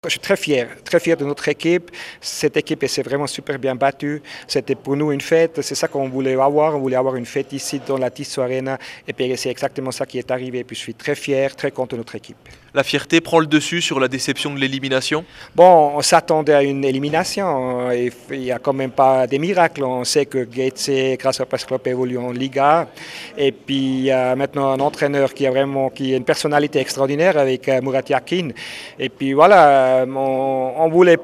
Je suis très fier de notre équipe. Cette équipe s'est vraiment super bien battue. C'était pour nous une fête. C'est ça qu'on voulait avoir. On voulait avoir une fête ici dans la Tissot Arena. Et puis c'est exactement ça qui est arrivé. Puis je suis très fier, très content de notre équipe. La fierté prend le dessus sur la déception de l'élimination? Bon, on s'attendait à une élimination. Il n'y a quand même pas des miracles. On sait que Gates et Grasshoppers Club évolue en Liga. Et puis il y a maintenant un entraîneur qui a une personnalité extraordinaire avec Murat Yakin. Et puis voilà, on ne voulait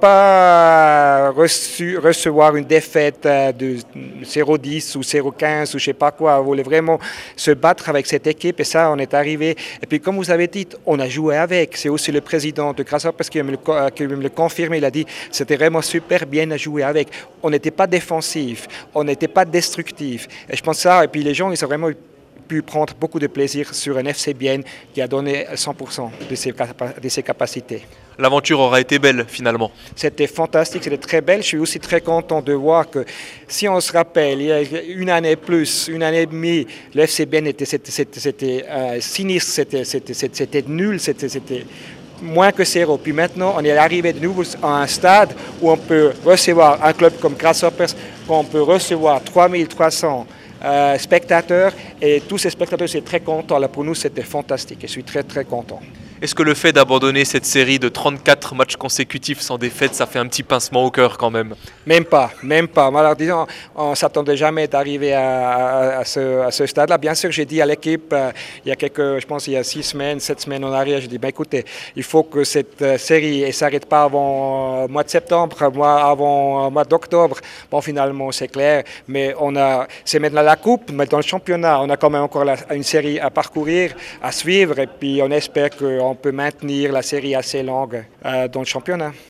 pas recevoir une défaite de 0-10 ou 0-15 ou je ne sais pas quoi. On voulait vraiment se battre avec cette équipe et ça, on est arrivé. Et puis comme vous avez dit, on a joué avec. C'est aussi le président de Grasshoppers qui me le confirme. Il a dit c'était vraiment super bien à jouer avec. On n'était pas défensif, on n'était pas destructif. Et je pense ça, et puis les gens, ils ont vraiment pu prendre beaucoup de plaisir sur un FC Bienne qui a donné 100% de ses capacités. L'aventure aura été belle finalement. C'était fantastique, c'était très belle. Je suis aussi très content de voir que si on se rappelle, il y a une année plus, une année et demie, le FC Bienne c'était sinistre, c'était nul, c'était moins que 0. Puis maintenant, on est arrivé de nouveau à un stade où on peut recevoir un club comme Grasshoppers, on peut recevoir 3300 spectateurs et tous ces spectateurs sont très contents. Là, pour nous, c'était fantastique et je suis très très content. Est-ce que le fait d'abandonner cette série de 34 matchs consécutifs sans défaite, ça fait un petit pincement au cœur quand même? Même pas. Alors disons, on ne s'attendait jamais d'arriver à ce stade-là. Bien sûr, j'ai dit à l'équipe, je pense il y a 7 semaines en arrière, j'ai dit, écoutez, il faut que cette série ne s'arrête pas avant le mois de septembre, avant le mois d'octobre. Bon, finalement, c'est clair, mais c'est maintenant la coupe, mais dans le championnat, on a quand même encore une série à parcourir, à suivre, et puis on espère qu'on peut maintenir la série assez longue dans le championnat.